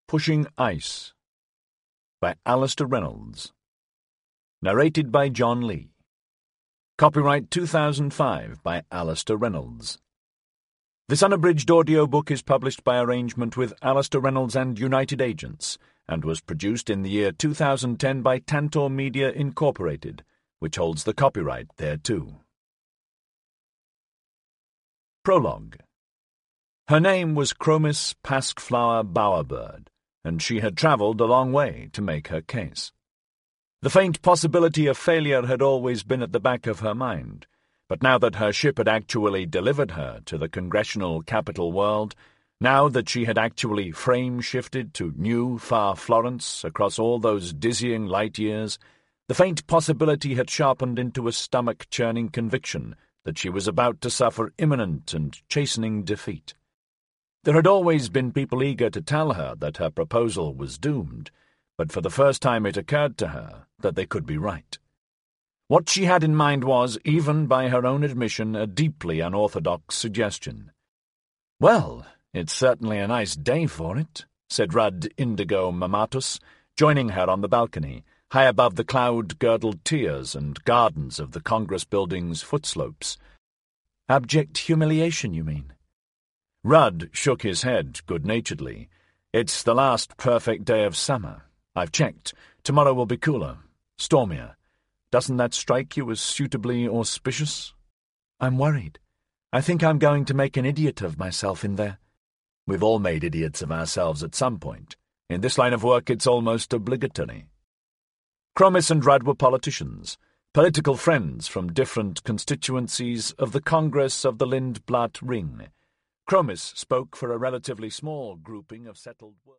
Pushing Ice by Alastair Reynolds. Narrated by John Lee. Copyright 2005 by Alastair Reynolds. This unabridged audiobook is published by arrangement with Alastair Reynolds and United Agents, and was produced in the year 2010 by Tantor Media Incorporated, which holds the copyright thereto. Prologue. Her name was Chromis Paskflower Bowerbird, and she had travelled a long way to make her case. The faint possibility of failure had always been at the back of her mind, but now that her ship had actually delivered her to the congressional capital world, now that she had actually frame-shifted to new, far Florence across all those dizzying light years, the faint possibility had sharpened into a stomach-churning conviction that she was about to suffer imminent and chastening defeat. There had always been people eager to tell her that her proposal was doomed, but for the first time it occurred to her that they could be right. What she had in mind was, even by her own admission, a deeply unorthodox suggestion. "Well, it's certainly a nice day for it," said Rudd Indigo Mamatus, joining her on the balcony, high above the cloud-girdled tiers and gardens of the Congress building's footslopes. "Abject humiliation, you mean?" Rudd shook his head good-naturedly. "It's the last perfect day of summer. I've checked. Tomorrow will be cooler, stormier. Doesn't that strike you as suitably auspicious?" "I'm worried. I think I'm going to make an idiot of myself in there." "We've all made idiots of ourselves at some point. In this line of work it's almost obligatory." Chromis and Rudd were politicians, political friends from different constituencies of the Congress of the Lindblad Ring. Chromis spoke for a relatively small grouping of settled...